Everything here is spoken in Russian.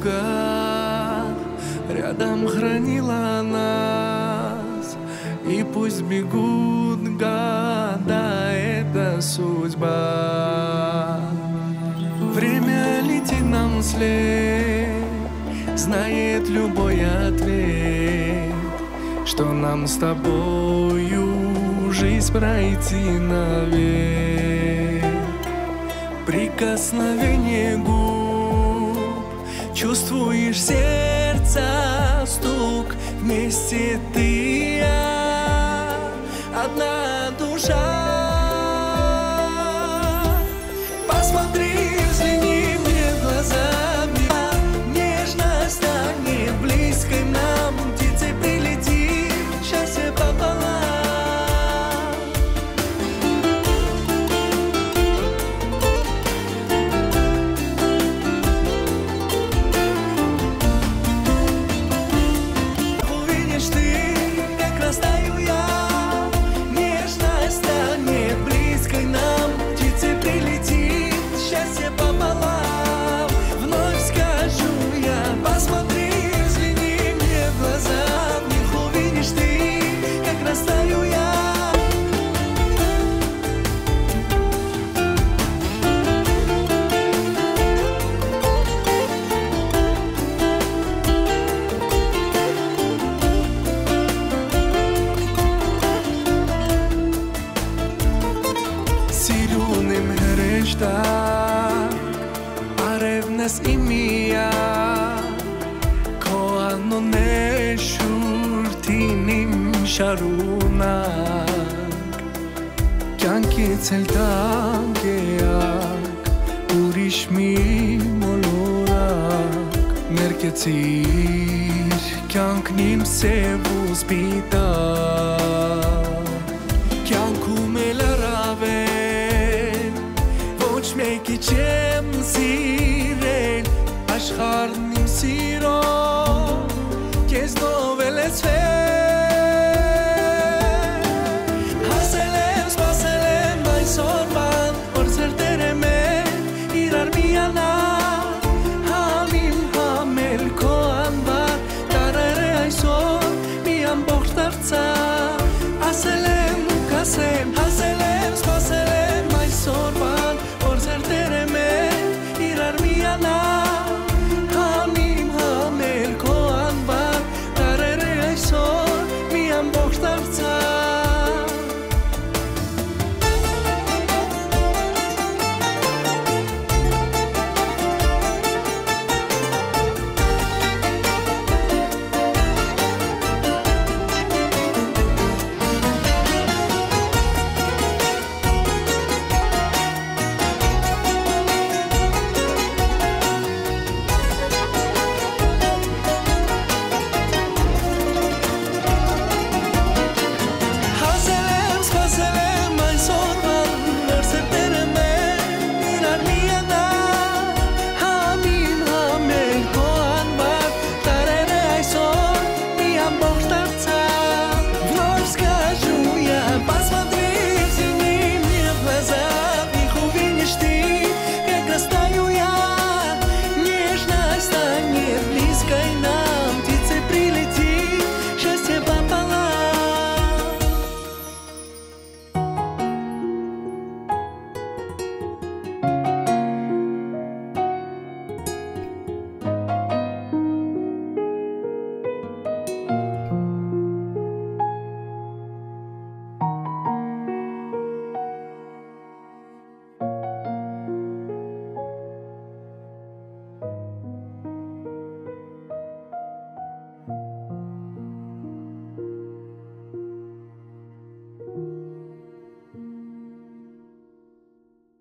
друга рядом хранила нас. И пусть бегут года, это судьба. Время летит нам вслед, знает любой ответ, что нам с тобою жизнь пройти навек. Прикосновение губ, чувствуешь сердца стук, вместе ты и я, одна душа. Посмотри, взгляни мне в глаза, нежно станет близкой нам, птицей прилетит счастье пополам. Увидишь ты, как растаю я, нежно станет близкой нам, птицей прилетит счастье пополам. Вновь скажу я, посмотри, взгляни мне в глаза, в них увидишь ты, как растаю я. Սիրունիմ հրեշտակ, արևնես իմ միակ, քո անունն շուրթին իմ շարունակ, կյանքից էլ տանք էակ, ուրիշ մի մոլորակ, ներկեցիր կյանքն իմ սև ու սպիտակ, կյանքում էլ առավել, ոչ մեկի չեմ սիրել, աշխարհն իմ սիրո, քեզնով էլ ես